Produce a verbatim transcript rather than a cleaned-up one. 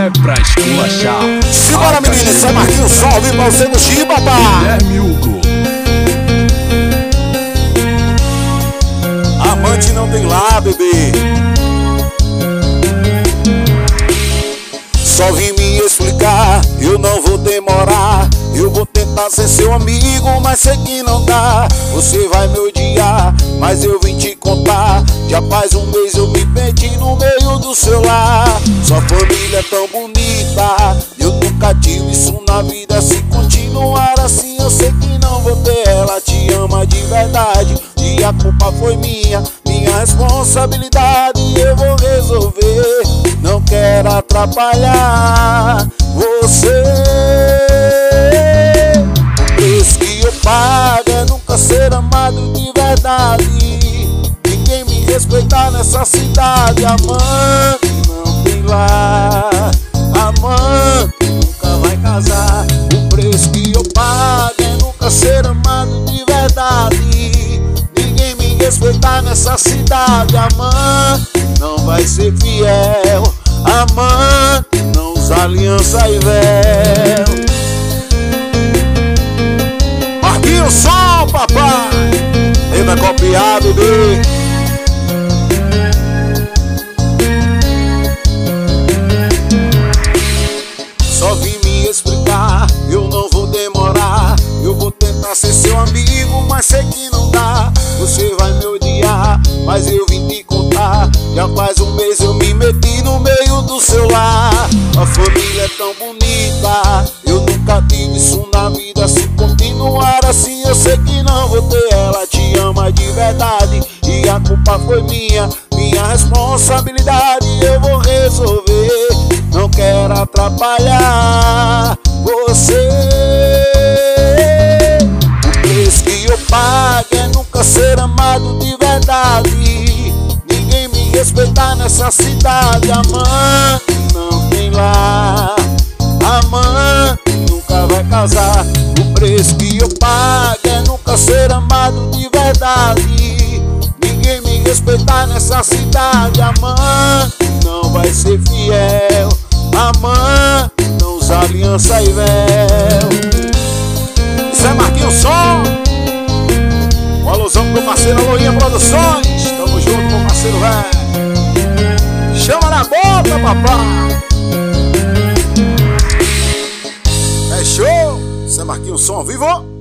é pra esculachar. Simbora, menina, isso é Marquinhos Som, viu pra você no Chi, papai. Guilherme Hugo. Amante não tem lá, bebê. Só vim me explicar, eu não vou demorar. Eu vou tentar ser seu amigo, mas sei que não dá. Você vai me odiar, mas eu vim te contar. Já faz um mês eu me perdi no meio do seu lar. Sua família é tão bonita, eu nunca tive isso na vida. Se continuar assim eu sei que não vou ter. Ela te ama de verdade e a culpa foi minha, minha responsabilidade. Eu vou resolver, não quero atrapalhar você. O preço que eu pago é nunca ser amado de verdade. Ninguém me respeitar nessa cidade. Amante não tem lar, amante nunca vai casar. O preço que eu pago é nunca ser amado de verdade. Ninguém me respeitar nessa cidade. Amante não vai ser fiel, amante não usa aliança e véu. Marquinhos Som, papai, ele vai copiar, bebê. Só vim me explicar, eu não vou demorar. Eu vou tentar ser seu amigo, mas sei que não dá. Você vai me odiar, mas eu vim te contar. Já faz um mês eu me meti no meio do seu lar. A família é tão bonita, eu nunca tive isso na vida. Se continuar assim eu sei que não vou ter. Ela te ama de verdade e a culpa foi minha, minha responsabilidade. Eu vou resolver, não quero atrapalhar você. O preço que eu pago é nunca ser amado de verdade. Ninguém me respeitar nessa cidade. Amante não tem lar, amante nunca vai casar. O preço que eu pago é nunca ser amado de verdade. Ninguém me respeitar nessa cidade. Amante não vai ser fiel, amante não usa aliança e véu. Isso é Marquinhos Som. Um alusão pro parceiro Aloinha Produções. Tamo junto, meu parceiro velho. Chama na bota, papai. É show. Isso é Marquinhos Som, vivo.